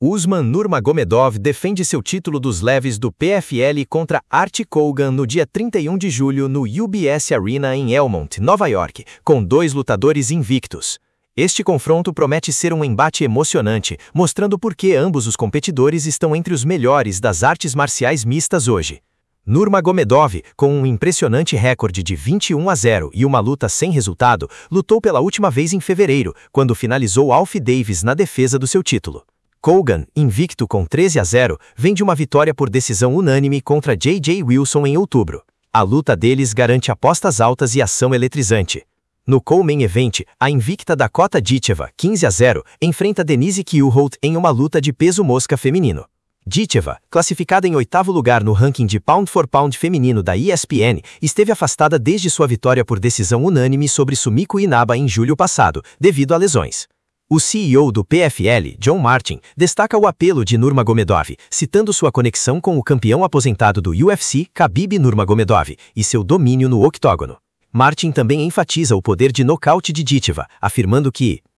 Usman Nurmagomedov defende seu título dos leves do PFL contra Archie Colgan no dia 31 de julho no UBS Arena em Elmont, Nova York, com 2 lutadores invictos. Este confronto promete ser um embate emocionante, mostrando por que ambos os competidores estão entre os melhores das artes marciais mistas hoje. Nurmagomedov, com um impressionante recorde de 21-0 e uma luta sem resultado, lutou pela última vez em fevereiro, quando finalizou Alf Davis na defesa do seu título. Colgan, invicto com 13-0, vem de uma vitória por decisão unânime contra J.J. Wilson em outubro. A luta deles garante apostas altas e ação eletrizante. No co-main event, a invicta Dakota Ditcheva, 15-0, enfrenta Denise Kielholt em uma luta de peso mosca feminino. Ditcheva, classificada em 8º lugar no ranking de Pound for Pound feminino da ESPN, esteve afastada desde sua vitória por decisão unânime sobre Sumiko Inaba em julho passado, devido a lesões. O CEO do PFL, John Martin, destaca o apelo de Nurmagomedov, citando sua conexão com o campeão aposentado do UFC, Khabib Nurmagomedov, e seu domínio no octógono. Martin também enfatiza o poder de nocaute de Ditcheva, afirmando que